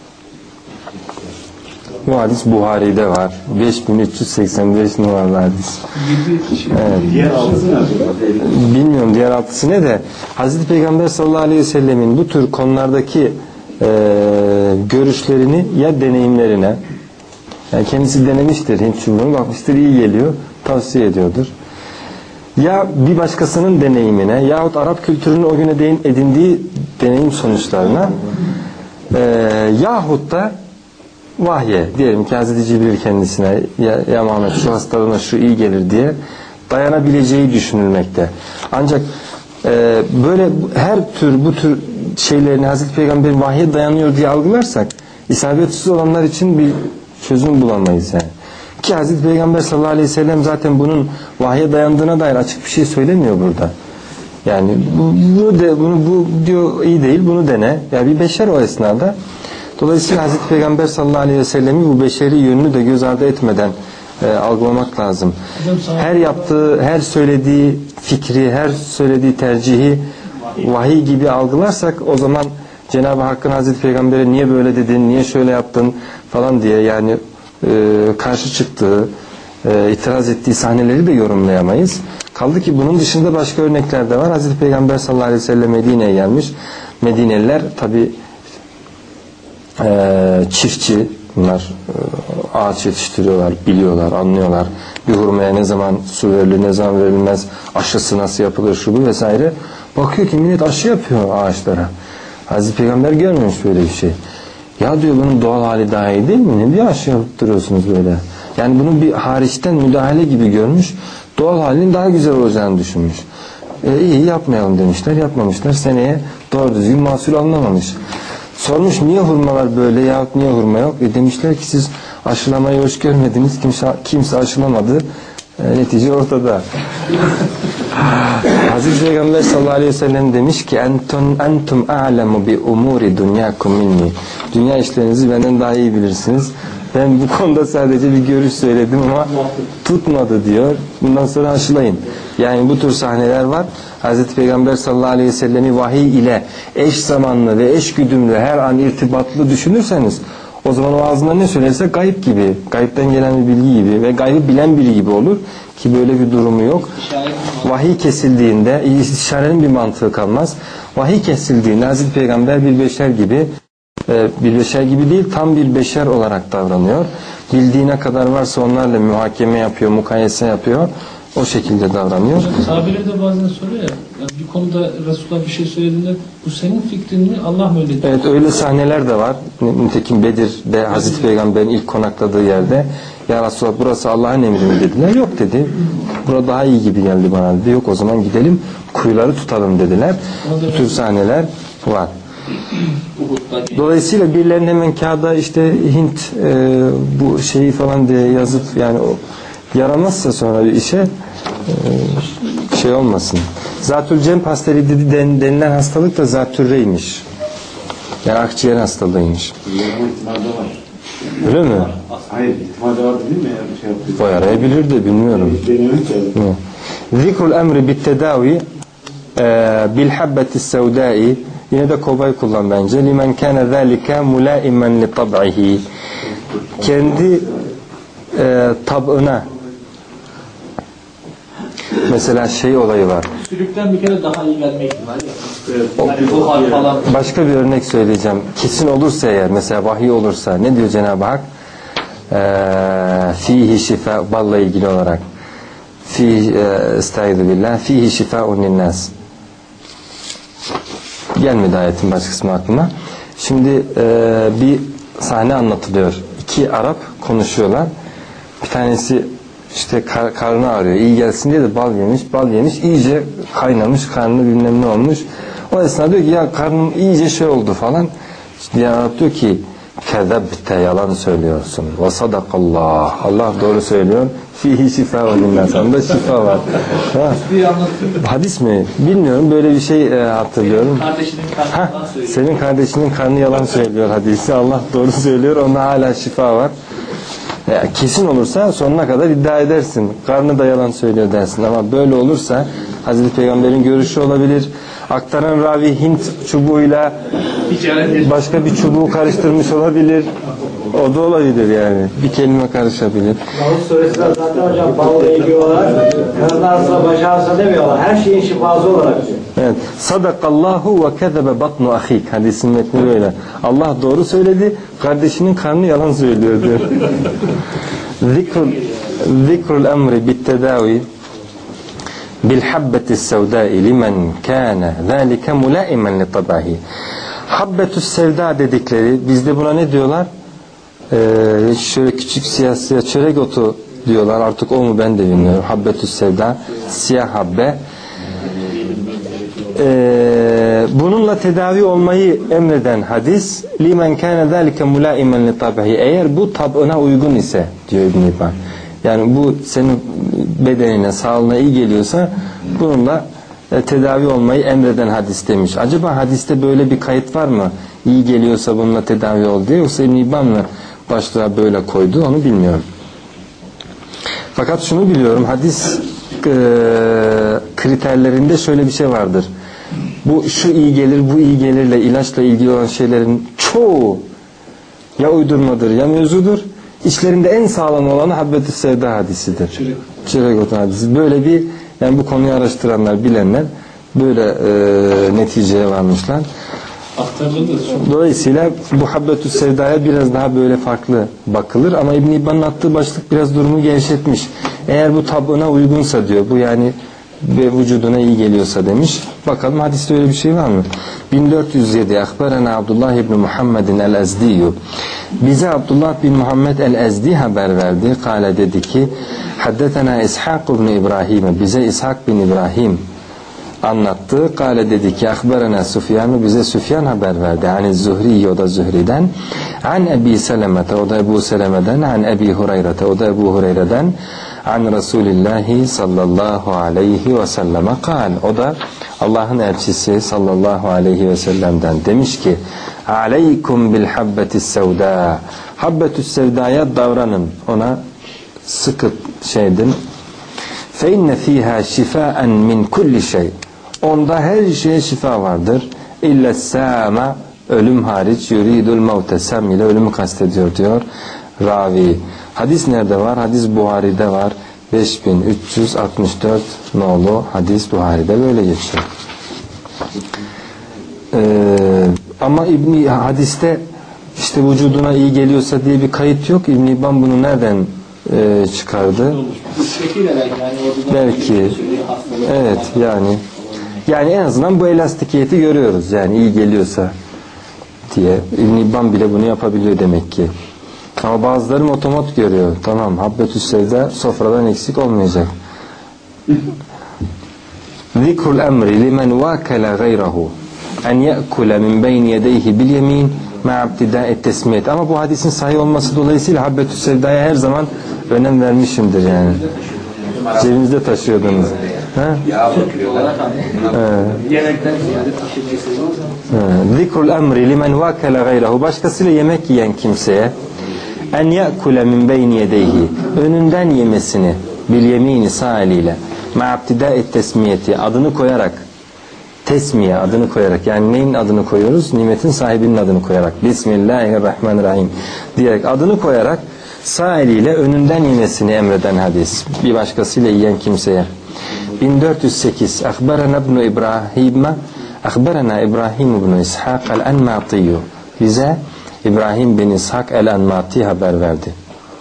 Bu hadis Buhari'de var. 5385 numaralı hadis. Evet. Diğer altısı ne? Bilmiyorum diğer altısı ne de, Hazreti Peygamber sallallahu aleyhi ve sellemin bu tür konulardaki görüşlerini ya deneyimlerine, yani kendisi denemiştir Hint çubuğunu, bakmıştır iyi geliyor, tavsiye ediyordur. ya bir başkasının deneyimine yahut Arap kültürünün o güne edindiği deneyim sonuçlarına yahut da vahye, diyelim ki Hazreti Cibril kendisine ya Muhammed şu hastalığına şu iyi gelir diye dayanabileceği düşünülmekte. Ancak böyle bu tür şeylerini Hazreti Peygamber'in vahye dayanıyor diye algılarsak isabetsiz olanlar için bir çözüm bulamayız yani. Ki Hazreti Peygamber sallallahu aleyhi ve sellem zaten bunun vahye dayandığına dair açık bir şey söylemiyor burada. Yani bu diyor iyi değil, bunu dene. Ya bir beşer o esnada. Dolayısıyla Hazreti Peygamber sallallahu aleyhi ve sellemi bu beşeri yönünü de göz ardı etmeden algılamak lazım. Her yaptığı, her söylediği fikri, her söylediği tercihi vahiy gibi algılarsak o zaman Cenab-ı Hakk'ın Hazreti Peygamber'e niye böyle dedin, niye şöyle yaptın falan diye yani karşı çıktığı, itiraz ettiği sahneleri de yorumlayamayız. Kaldı ki bunun dışında başka örnekler de var. Hazreti Peygamber sallallahu aleyhi ve sellem Medine'ye gelmiş. Medineliler tabi çiftçi, bunlar ağaç yetiştiriyorlar, biliyorlar, anlıyorlar. Bir hurmaya ne zaman su verilir, ne zaman verilmez, aşısı nasıl yapılır, şu bu vesaire. Bakıyor ki millet aşı yapıyor ağaçlara. Hazreti Peygamber görmemiş böyle bir şey. Ya diyor bunun doğal hali daha iyi değil mi? Ne diye aşı yaptırıyorsunuz böyle? Yani bunun bir hariçten müdahale gibi görmüş. Doğal halinin daha güzel olacağını düşünmüş. İyi yapmayalım demişler, yapmamışlar. Seneye doğru düzgün mahsul alınamamış. Sormuş niye hurmalar böyle yahut niye hurma yok? Demişler ki siz aşılamayı hoş görmediniz. Kimse aşılamadı. Netice ortada. Hazreti Peygamber sallallahu aleyhi ve sellem demiş ki entum a'lemu bi umuri dunyakum minni. Dünya işlerinizi benden daha iyi bilirsiniz. Ben bu konuda sadece bir görüş söyledim ama tutmadı diyor. Bundan sonra aşılayın. Yani bu tür sahneler var. Hazreti Peygamber sallallahu aleyhi ve sellemi vahiy ile eş zamanlı ve eş güdümlü her an irtibatlı düşünürseniz o zaman o ağzından ne söylerse gayb gibi, gaybden gelen bir bilgi gibi ve gaybı bilen biri gibi olur ki böyle bir durumu yok. Vahiy kesildiğinde istişarenin bir mantığı kalmaz. Vahiy kesildiğinde Hazreti Peygamber bir beşer gibi değil, tam bir beşer olarak davranıyor. Bildiğine kadar varsa onlarla muhakeme yapıyor, mukayese yapıyor. O şekilde davranıyor. Sahabeler de bazen soruyor ya, yani bir konuda Resulullah bir şey söylediğinde bu senin fikrin mi, Allah mı öyle diyor? Evet, öyle sahneler de var. Nitekim Bedir'de Hazreti Peygamber'in ilk konakladığı yerde ya Resulullah burası Allah'ın emri mi dediler. Yok dedi. Burada daha iyi gibi geldi bana dedi. Yok o zaman gidelim kuyuları tutalım dediler. Bu tür sahneler var. Dolayısıyla birilerinin hemen kağıda işte Hint bu şeyi falan diye yazıp yani o yaramazsa sonra bir işe şey olmasın. Zatül cem pasteri denilen hastalık da zatürreymiş. Yani akciğer hastalığıymış. Öyle mi? Hayır, ihtimalle var değil mi? Bir şey yapıyor. O arayabilir de bilmiyorum. Zikrul emri bit tedavi bil habbeti sevdai. Yine de kovayı kullan bence. Limen kana zalika mulaiman li tab'ihi. Kendi tab'ına mesela şey olayı var. Sülükten bir kere daha iyi gelme ihtimali yok. Yani bu hal falan. Başka bir örnek söyleyeceğim. Kesin olursa eğer mesela vahiy olursa ne diyor Cenab-ı Hak? Fihi şifa balla ilgili olarak. Estaizu billah. Fihi şifaun linnas. Gelmedi ayetin baş kısmı aklıma. Şimdi bir sahne anlatılıyor. İki Arap konuşuyorlar. Bir tanesi işte karnı ağrıyor. İyi gelsin diye de bal yemiş. Bal yemiş. İyice kaynamış. Karnı bilmem ne olmuş. O esnada diyor ki ya karnım iyice şey oldu falan. Diğer Arap diyor ki kezebte yalan söylüyorsun. Ve sadakallah. Allah doğru söylüyor. Fihi şifa ve linnas. Onda şifa var. Hadis mi? Bilmiyorum. Böyle bir şey hatırlıyorum. Kardeşinin karnından söylüyor. Senin kardeşinin karnı yalan söylüyor hadisi. Allah doğru söylüyor. Onda hala şifa var. Kesin olursa sonuna kadar iddia edersin. Karnı da yalan söylüyor dersin. Ama böyle olursa Hazreti Peygamber'in görüşü olabilir. Aktaran ravi Hint çubuğuyla başka bir çubuğu karıştırmış olabilir. O da olabilir yani. Bir kelime karışabilir. Davut suresinde zaten hocam balla ilgili olarak karın ağrısına, baş ağrısına demiyorlar. Her şeyin şifası olarak diyor. Evet. Sadakallahu ve kezebe batnu ahik. Hadisin metni böyle. Allah doğru söyledi. Kardeşinin karnı yalan söylüyor diyor. Zikrul emri bit tedavi bil habbetis sevdai limen kana zalika mulaimen li tabihi. Habbetus sevda dedikleri, bizde buna ne diyorlar? Şöyle küçük siyah çörek otu diyorlar, artık o mu ben de bilmiyorum. Habbetus sevda, siyah habbe. Bununla tedavi olmayı emreden hadis, limen kana zalika mulaimen li tabihi, eğer bu tabına uygun ise diyor İbn İbban, yani bu senin bedenine, sağlığına iyi geliyorsa bununla tedavi olmayı emreden hadis demiş. Acaba hadiste böyle bir kayıt var mı? İyi geliyorsa bununla tedavi ol diye, yoksa İbn İbban mı başlığa böyle koydu, onu bilmiyorum. Fakat şunu biliyorum, hadis kriterlerinde şöyle bir şey vardır. Bu şu iyi gelir, bu iyi gelirle, ilaçla ilgili olan şeylerin çoğu ya uydurmadır ya mevzudur. İçlerinde en sağlam olanı Habbetü Sevda hadisidir. Çörek otu hadisi. Böyle bir, yani bu konuyu araştıranlar, bilenler böyle neticeye varmışlar. Dolayısıyla bu Habbetü Sevda'ya biraz daha böyle farklı bakılır, ama İbn İbban'ın attığı başlık biraz durumu gevşetmiş. Eğer bu tabına uygunsa diyor, bu yani ve vücuduna iyi geliyorsa demiş. Bakalım hadiste öyle bir şey var mı? 1407 Akbarana Abdullah ibn Muhammedin el-Ezdiyu, bize Abdullah bin Muhammed el-Ezdi haber verdi. Kale, dedi ki, haddetena İshak ibn İbrahim, bize İshak bin İbrahim anlattı. Kale, dedi ki, akbarana Süfyan, bize Süfyan haber verdi. Hani Zuhri, o da Zuhri'den. An Ebi Seleme'te, o da Ebu Seleme'den. An Ebi Hureyre'te, o da Ebu Hureyre'den. An Resulillahi sallallahu aleyhi ve selleme kal, o da Allah'ın elçisi sallallahu aleyhi ve sellem'den demiş ki, aleykum bil habbetis sevda, habbetü's sevdaya davranın, ona sıkı şeydin. Fe inne fiha şifaen min kulli şey, onda her şeye şifa vardır. İlla sâma, ölüm hariç, yuridul mevte, sem ile ölümü kastediyor diyor ravi. Hadis nerede var? Hadis Buhari'de var. 5364 nolu hadis Buhari'de böyle geçiyor. Ama hadiste işte vücuduna iyi geliyorsa diye bir kayıt yok. İbn İbban bunu nereden çıkardı? Belki. Evet, yani en azından bu elastikiyeti görüyoruz. Yani iyi geliyorsa diye. İbn İbban bile bunu yapabiliyor demek ki. Ama bazıları otomat görüyor. Tamam, Habbetü's Sevda sofradan eksik olmayacak. Zikrul emri limen vakala gayrahu en ye'kule min beyni yedeyhi bil yemin ma'abtida'et tesmiyet. Ama bu hadisin sahih olması dolayısıyla Habbetü's Sevda'ya her zaman önem vermişimdir yani. Cebinizde taşıyordunuz. Yemekten ziyade taşıyıcısı. Zikrul emri limen vakala gayrahu, başkasıyla yemek yiyen kimseye, en ye'kule min beyni yedeyhi, önünden yemesini, bil yemini, sağ eliyle, ma'abtida'et tesmiyeti, adını koyarak, tesmiye, adını koyarak, yani neyin adını koyuyoruz? Nimetin sahibinin adını koyarak, Bismillahirrahmanirrahim diyerek, adını koyarak sağ eliyle önünden yemesini emreden hadis, bir başkasıyla yiyen kimseye. 1408 Akbarana ibn İbrahim, akbarana İbrahim ibn İshak el-Enmatiyu, bize İbrahim bin İshak el-Enmati haber verdi.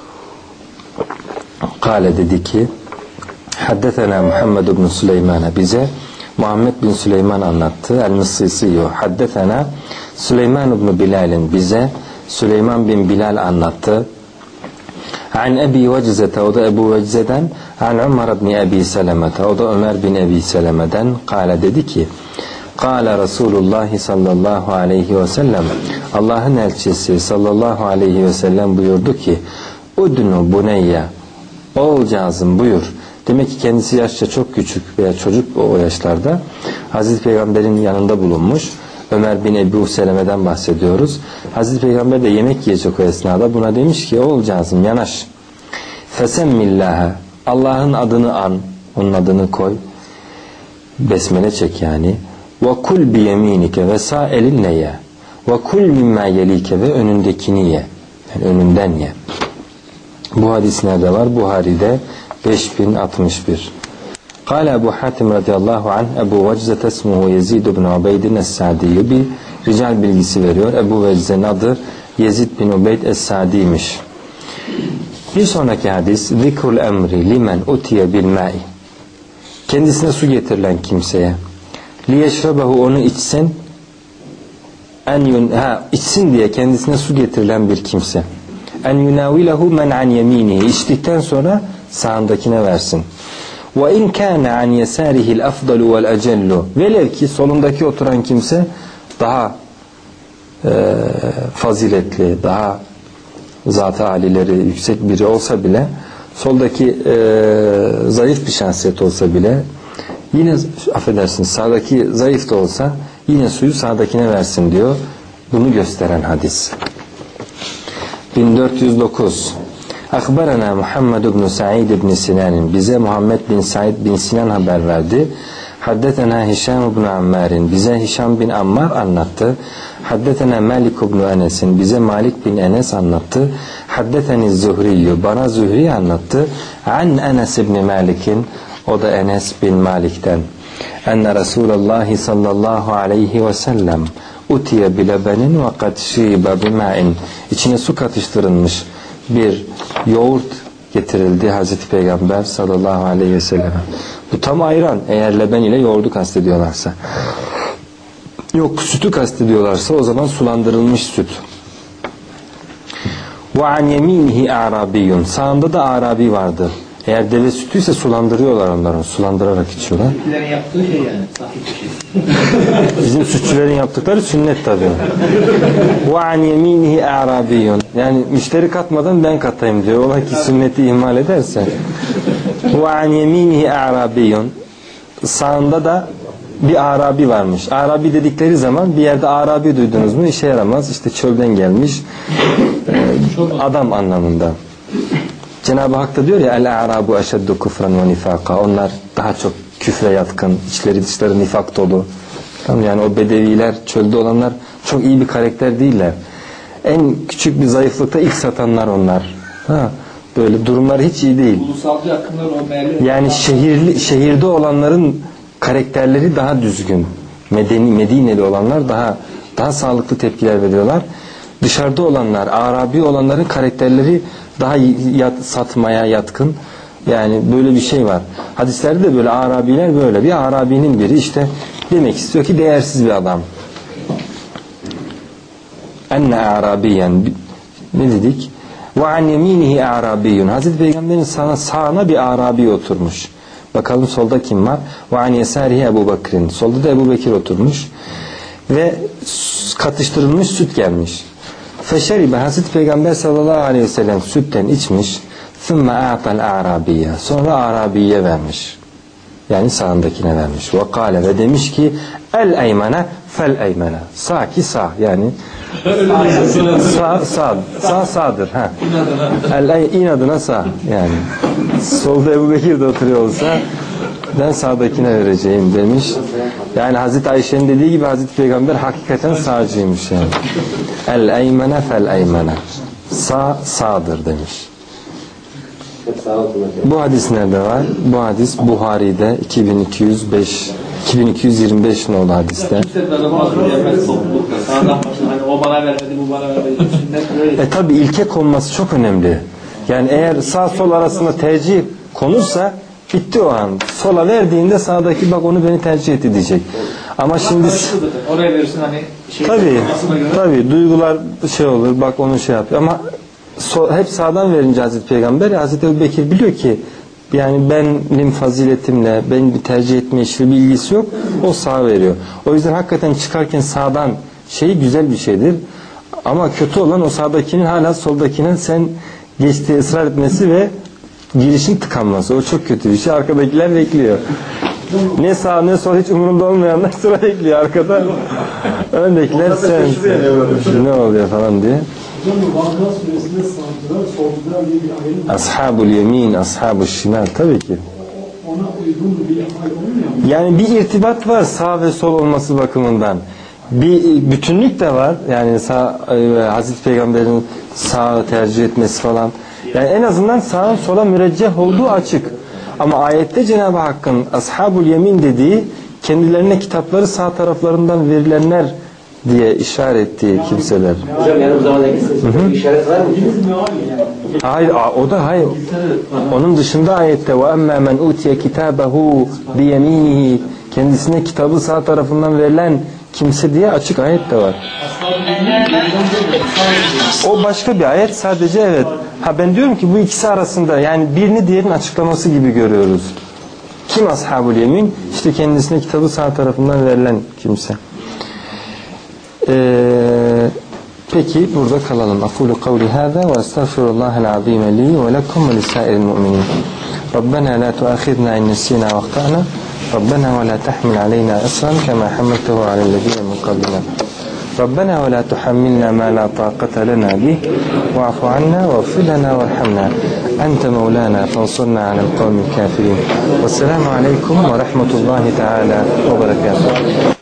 Kale, dedi ki, haddetena Muhammed ibn Süleyman'a, bize Muhammed bin Süleyman anlattı. El-Mısisiyu haddetena Süleyman ibn Bilal'in, bize Süleyman bin Bilal anlattı. An Ebi Vecze'te, o da Ebu Vecze'den. An Ömer ibn Ebi Seleme'te, o da Ömer bin Ebi Seleme'den. Kale, dedi ki, Kale Resulullah sallallahu aleyhi ve sellem, Allah'ın elçisi sallallahu aleyhi ve sellem buyurdu ki, Udnu buneyye, oğulcağızım buyur. Demek ki kendisi yaşça çok küçük veya çocuk o yaşlarda. Hazreti Peygamber'in yanında bulunmuş. Ömer bin Ebu Seleme'den bahsediyoruz. Hazreti Peygamber de yemek yiyecek o esnada. Buna demiş ki, oğulcağızım yanaş. Fesemmillâhe, Allah'ın adını an, onun adını koy. Besmele çek yani. Ve kul bi yeminike, ve sağ elinle ye. Ve kul mimma yelike, ve önündekini ye. Yani önünden ye. Bu hadis nerede var? Buhari'de 5061. Kale Ebu Hatim radıyallahu anh, Ebu Vecze tesmuhu Yezid ibn Ubeydin es-Sadi'yi, bir rical bilgisi veriyor. Ebu Vecze'nin adı Yezid bin Ubeyd es-Sadi'ymiş. Bir sonraki hadis, zikrul emri limen utiye bil ma'i, kendisine su getirilen kimseye. Liyeşrebehu, onu içsin. İçsin diye kendisine su getirilen bir kimse. En yunavilehu men an yeminihi, içtikten sonra sağındakine versin. Ve in kana an yesarihi el-afdalu vel-acellu, velev ki solundaki oturan kimse daha faziletli, daha zat-ı alileri yüksek biri olsa bile, soldaki zayıf bir şahsiyet olsa bile, yine affedersiniz sağdaki zayıf da olsa yine suyu sağdakine versin diyor. Bunu gösteren hadis. 1409 Akbarana Muhammed ibn Sa'id ibn Sinan, bize Muhammed bin Sa'id bin Sinan haber verdi. Haddetena Hişam ibn Ammar'in, bize Hişam bin Ammar anlattı. Haddetena Malik ibn Enes'in, bize Malik bin Enes anlattı. Haddeteni Zuhri'yu, bana Zuhri anlattı. An Enes ibn Malik'in, o da Enes bin Malik'ten. Enne Resulullah sallallahu aleyhi ve sellem utiye bilebenin ve kad şibe bima'in, içine su katıştırılmış bir yoğurt getirildi Hazreti Peygamber sallallahu aleyhi ve sellem. Bu tam ayran, eğer leben ile yoğurdu kastediyorlarsa. Yok, sütü kastediyorlarsa o zaman sulandırılmış süt. Ve an yeminihi a'rabiyyun, sağında da Arabi vardı. Eğer deve sütüyse sulandırıyorlar onları, sulandırarak içiyorlar. Sütçülerin yaptığı şey yani, sahih bir şey. Bizim sütçülerin yaptıkları sünnet tabii. Ve an yeminihi a'rabiyyun, yani müşteri katmadan ben katayım diyor. Ola ki sünneti ihmal ederse. Ve an yeminihi a'rabiyyun, sağında da bir Arabi varmış. Arabi dedikleri zaman bir yerde Arabi duydunuz mu işe yaramaz. İşte çölden gelmiş adam anlamında. Cenab-ı Hak da diyor ya el-a'rabu eşeddu kufran ve nifaka, onlar daha çok küfre yatkın, içleri dışları nifak dolu. Tamam, yani o bedeviler, çölde olanlar çok iyi bir karakter değiller. En küçük bir zayıflıkta ilk satanlar onlar. Böyle durumlar hiç iyi değil. Ulusalcı akımlar o meğerli. Yani şehirde olanların karakterleri daha düzgün. Medineli olanlar daha sağlıklı tepkiler veriyorlar. Dışarıda olanlar, Arabi olanların karakterleri daha satmaya yatkın. Yani böyle bir şey var. Hadislerde de böyle Arabiler böyle. Bir Arabinin biri işte demek istiyor ki değersiz bir adam. Enne Arabiyen, ne dedik? Ve an yeminihi Arabiyyun, Hazreti Peygamber'in sağına bir Arabi oturmuş. Bakalım solda kim var? Ve an yesarihi Ebu Bekir'in, solda da Ebu Bekir oturmuş. Ve katıştırılmış süt gelmiş. Feşeribe, Hazreti Peygamber sallallahu aleyhi ve sellem sütten içmiş. Thumma a'tal a'rabiyye, sonra Arabiye vermiş. Yani sağındakine vermiş. Ve kâle, ve demiş ki el eymene fel eymene, sağ ki sağ, yani sağdır. İnadına sağ. Yani solda Ebu Bekir de oturuyor olsa ben sağdakine vereceğim demiş. Yani Hazreti Ayşe'nin dediği gibi Hazreti Peygamber hakikaten sağcıymış yani. El eymene fel eymene, sağdır demiş. Bu hadis nerede var? Bu hadis Buhari'de 2225 nolu hadiste. Kimse darılmaz diyemez toplulukta. Sağdan başına hani o bana vermedi, bu bana vermedi. Sünnet böyle. Tabi ilke konması çok önemli. Yani eğer sağ sol arasında tercih konursa bitti o an. Sola verdiğinde sağdaki bak onu beni tercih etti diyecek. Ama şimdi oraya verirsin hani şey. Tabi duygular şey olur, bak onu şey yapıyor ama hep sağdan verince Hazreti Peygamber, Hazreti Ebu Bekir biliyor ki yani benim faziletimle benim bir tercih etme işle bir ilgisi yok, o sağ veriyor. O yüzden hakikaten çıkarken sağdan güzel bir şeydir ama kötü olan o sağdakinin hala soldakinin sen geçtiği ısrar etmesi ve girişin tıkanması. O çok kötü bir şey. Arkadakiler bekliyor. Ne sağ ne sol hiç umurunda olmayanlar sıra bekliyor arkada. Öndekiler sen ne oluyor falan diye. Ashabul yemin, ashabul şimal, tabii ki. Yani bir irtibat var sağ ve sol olması bakımından. Bir bütünlük de var. Yani Hazreti Peygamber'in sağı tercih etmesi falan. Yani en azından sağın sola mürecceh olduğu açık. Ama ayette Cenab-ı Hakk'ın ashabul yemin dediği kendilerine kitapları sağ taraflarından verilenler diye işaret ettiği kimseler. Hocam yarım zamandaki bir işaret var mı? Hayır, o da hayır. Onun dışında ayette ve emmâ men utiye kitâbehu biyemînihi, kendisine kitabı sağ tarafından verilen kimse diye açık ayet de var. O başka bir ayet sadece, evet. Ben diyorum ki bu ikisi arasında yani birini diğerinin açıklaması gibi görüyoruz. Kim ashabul yemin? İşte kendisine kitabı sağ tarafından verilen kimse. Peki burada kalalım. Aqulu kavli hâzâ ve estağfirullahal azîme li ve lekum ve lisâiril mu'minin. Rabbena la tuâkhidna in nesînâ ve ahtâna. Rabbena ve la tahmil aleyna isran kemâ hammeltehu alellezîne min qablina. ربنا ولا تحملنا ما لا طاقة لنا به واعف عنا واغفر لنا وارحمنا أنت مولانا فانصرنا على القوم الكافرين والسلام عليكم ورحمة الله تعالى وبركاته.